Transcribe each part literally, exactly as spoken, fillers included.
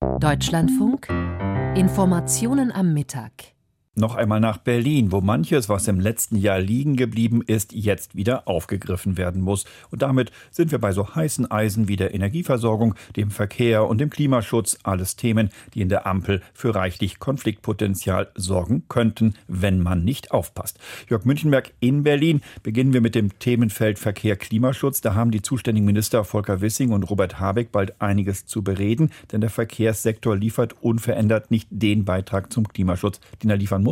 Deutschlandfunk Informationen am Mittag. Noch einmal nach Berlin, wo manches, was im letzten Jahr liegen geblieben ist, jetzt wieder aufgegriffen werden muss. Und damit sind wir bei so heißen Eisen wie der Energieversorgung, dem Verkehr und dem Klimaschutz. Alles Themen, die in der Ampel für reichlich Konfliktpotenzial sorgen könnten, wenn man nicht aufpasst. Jörg Münchenberg in Berlin. Beginnen wir mit dem Themenfeld Verkehr, Klimaschutz. Da haben die zuständigen Minister Volker Wissing und Robert Habeck bald einiges zu bereden. Denn der Verkehrssektor liefert unverändert nicht den Beitrag zum Klimaschutz, den er liefern muss.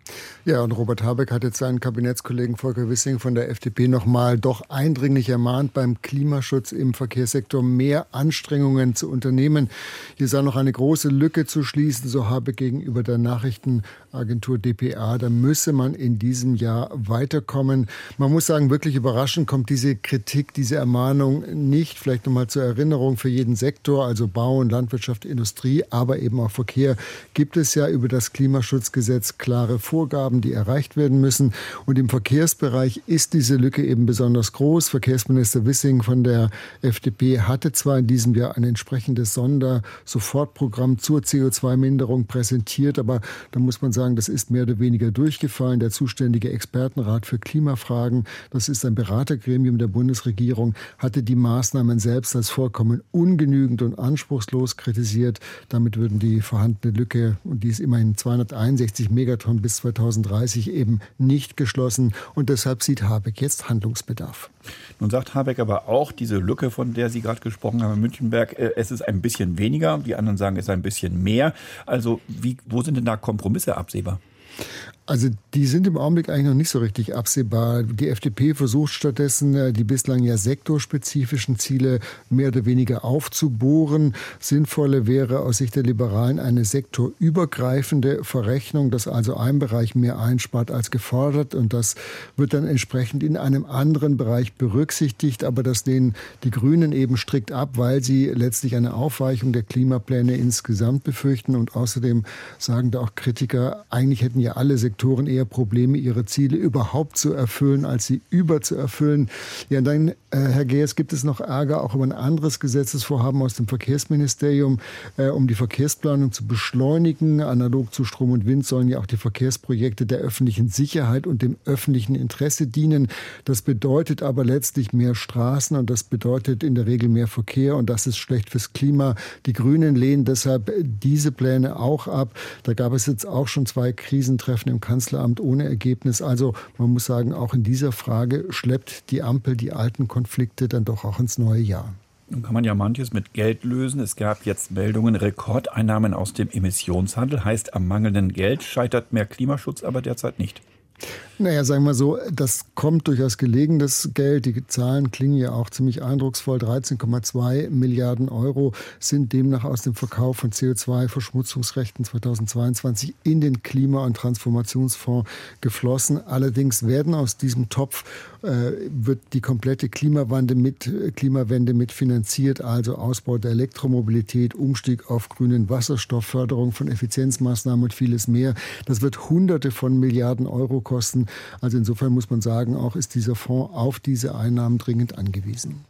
Ja, und Robert Habeck hat jetzt seinen Kabinettskollegen Volker Wissing von der F D P noch mal doch eindringlich ermahnt, beim Klimaschutz im Verkehrssektor mehr Anstrengungen zu unternehmen. Hier sei noch eine große Lücke zu schließen, so Habeck gegenüber der Nachrichtenagentur D P A. Da müsse man in diesem Jahr weiterkommen. Man muss sagen, wirklich überraschend kommt diese Kritik, diese Ermahnung nicht. Vielleicht noch mal zur Erinnerung für jeden Sektor, also Bau, Landwirtschaft, Industrie, aber eben auch Verkehr, gibt es ja über das Klimaschutzgesetz klare Vorgaben, die erreicht werden müssen. Und im Verkehrsbereich ist diese Lücke eben besonders groß. Verkehrsminister Wissing von der F D P hatte zwar in diesem Jahr ein entsprechendes Sondersofortprogramm zur C O zwei Minderung präsentiert, aber da muss man sagen, das ist mehr oder weniger durchgefallen. Der zuständige Expertenrat für Klimafragen, das ist ein Beratergremium der Bundesregierung, hatte die Maßnahmen selbst als vollkommen ungenügend und anspruchslos kritisiert. Damit würden die vorhandene Lücke, und die ist immerhin zweihunderteinundsechzig Megaton bis zweitausenddreißig, eben nicht geschlossen. Und deshalb sieht Habeck jetzt Handlungsbedarf. Nun sagt Habeck aber auch, diese Lücke, von der Sie gerade gesprochen haben, in Münchenberg, es ist ein bisschen weniger. Die anderen sagen, es ist ein bisschen mehr. Also wie, wo sind denn da Kompromisse absehbar? Also die sind im Augenblick eigentlich noch nicht so richtig absehbar. Die F D P versucht stattdessen, die bislang ja sektorspezifischen Ziele mehr oder weniger aufzubohren. Sinnvoller wäre aus Sicht der Liberalen eine sektorübergreifende Verrechnung, dass also ein Bereich mehr einspart als gefordert. Und das wird dann entsprechend in einem anderen Bereich berücksichtigt. Aber das lehnen die Grünen eben strikt ab, weil sie letztlich eine Aufweichung der Klimapläne insgesamt befürchten. Und außerdem sagen da auch Kritiker, eigentlich hätten ja alle Sektoren eher Probleme, ihre Ziele überhaupt zu erfüllen, als sie überzuerfüllen. Ja, und dann, äh, Herr Geers, gibt es noch Ärger auch über ein anderes Gesetzesvorhaben aus dem Verkehrsministerium, äh, um die Verkehrsplanung zu beschleunigen. Analog zu Strom und Wind sollen ja auch die Verkehrsprojekte der öffentlichen Sicherheit und dem öffentlichen Interesse dienen. Das bedeutet aber letztlich mehr Straßen und das bedeutet in der Regel mehr Verkehr und das ist schlecht fürs Klima. Die Grünen lehnen deshalb diese Pläne auch ab. Da gab es jetzt auch schon zwei Krisentreffen im Kanzleramt ohne Ergebnis. Also man muss sagen, auch in dieser Frage schleppt die Ampel die alten Konflikte dann doch auch ins neue Jahr. Nun kann man ja manches mit Geld lösen. Es gab jetzt Meldungen, Rekordeinnahmen aus dem Emissionshandel. Heißt, am mangelnden Geld scheitert mehr Klimaschutz aber derzeit nicht. Naja, sagen wir so, das kommt durchaus gelegen, das Geld. Die Zahlen klingen ja auch ziemlich eindrucksvoll. dreizehn Komma zwei Milliarden Euro sind demnach aus dem Verkauf von C O zwei Verschmutzungsrechten zweitausendzweiundzwanzig in den Klima- und Transformationsfonds geflossen. Allerdings werden aus diesem Topf äh, wird die komplette Klimawende mit, Klimawende mitfinanziert, also Ausbau der Elektromobilität, Umstieg auf grünen Wasserstoff, Förderung von Effizienzmaßnahmen und vieles mehr. Das wird Hunderte von Milliarden Euro kosten. Also insofern muss man sagen, auch ist dieser Fonds auf diese Einnahmen dringend angewiesen.